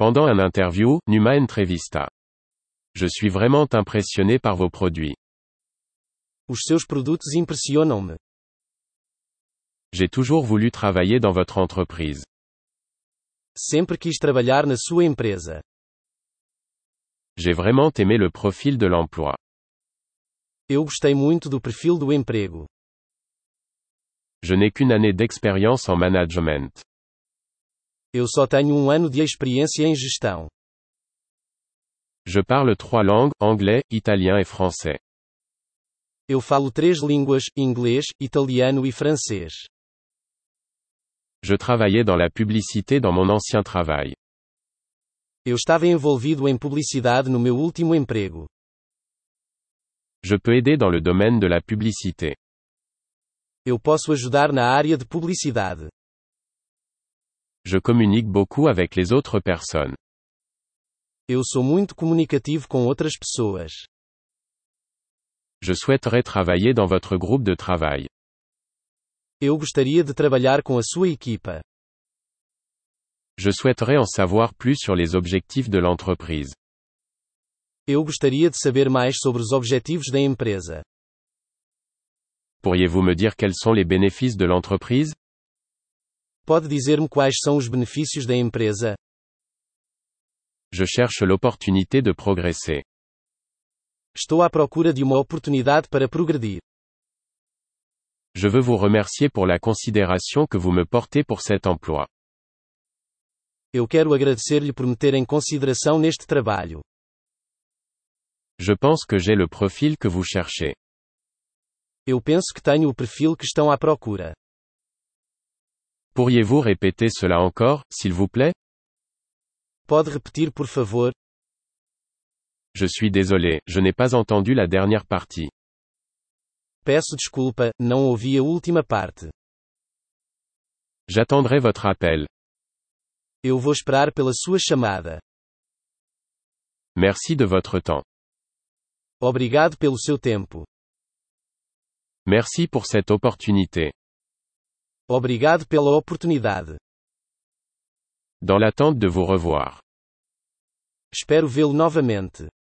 Pendant un interview, Numa Entrevista. Je suis vraiment impressionné par vos produits. Os seus produtos impressionam-me. J'ai toujours voulu travailler dans votre entreprise. Sempre quis trabalhar na sua empresa. J'ai vraiment aimé le profil de l'emploi. Eu gostei muito do perfil do emprego. Je n'ai qu'une année d'expérience en management. Eu só tenho um ano de experiência em gestão. Je parle 3 langues, anglais, italien et français. Eu falo 3 línguas, inglês, italiano e francês. Je travaillais dans la publicité dans mon ancien travail. Eu estava envolvido em publicidade no meu último emprego. Je peux aider dans le domaine de la publicité. Eu posso ajudar na área de publicidade. Je communique beaucoup avec les autres personnes. Eu sou muito comunicativo com outras pessoas. Je souhaiterais travailler dans votre groupe de travail. Eu gostaria de trabalhar com a sua equipa. Je souhaiterais en savoir plus sur les objectifs de l'entreprise. Eu gostaria de saber mais sobre os objetivos da empresa. Pourriez-vous me dire quels sont les bénéfices de l'entreprise? Pode dizer-me quais são os benefícios da empresa? Je cherche l'opportunité de progresser. Estou à procura de uma oportunidade para progredir. Je veux vous remercier pour la considération que vous me portez pour cet emploi. Eu quero agradecer-lhe por me ter em consideração neste trabalho. Je pense que j'ai le profil que vous cherchez. Eu penso que tenho o perfil que estão à procura. Pourriez-vous répéter cela encore, s'il vous plaît? Pode repetir por favor? Je suis désolé, je n'ai pas entendu la dernière partie. Peço desculpa, não ouvi a última parte. J'attendrai votre appel. Eu vou esperar pela sua chamada. Merci de votre temps. Obrigado pelo seu tempo. Merci pour cette opportunité. Obrigado pela oportunidade. Dans l'attente de vous revoir. Espero vê-lo novamente.